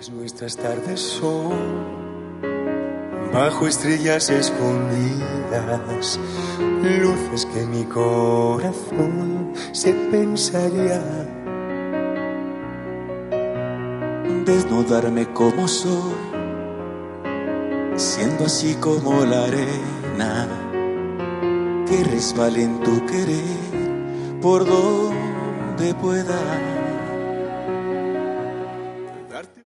Pues nuestras tardes son bajo estrellas escondidas, luces que mi corazón se pensaría. Desnudarme como soy, siendo así como la arena que resbala en tu querer por donde pueda.